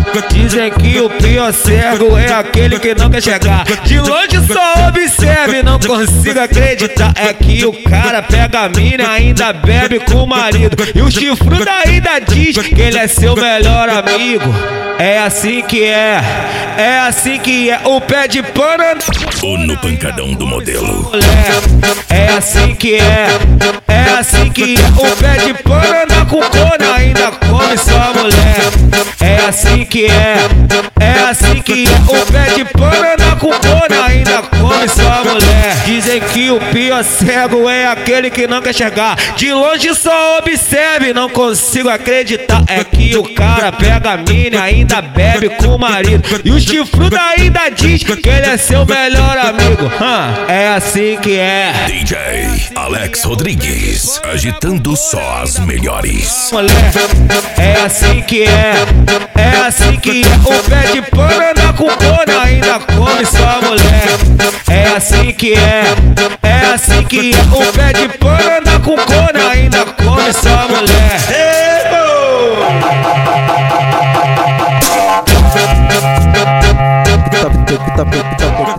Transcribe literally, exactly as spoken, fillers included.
Dizem que o pior cego é aquele que não quer chegar. De longe só observe, não consigo acreditar. É que o cara pega a mina e ainda bebe com o marido. E o chifrudo ainda diz que ele é seu melhor amigo. É assim que é, é assim que é. O pé de pano ou no pancadão do modelo. É assim que é, é assim que é. O pé de pano anda com cona, ainda come sua mulher. É assim que é, é assim que é. O pé de pano anda com cona, ainda come sua mulher. Dizem que o pior cego é aquele que não quer chegar. De longe só observe, não consigo acreditar. É que o cara pega a mina e ainda bebe com o marido. E o chifrudo ainda diz que ele é seu melhor amigo. Hum, é assim que é. D J Alex Rodrigues, agitando só as melhores. Mulher, é assim que é, é assim que é. O pé de pano anda com cona, ainda come sua mulher. É assim que é, é assim que é. O pé de pano anda com cona, ainda come sua mulher. Ei, Tá, tá, tá, tá.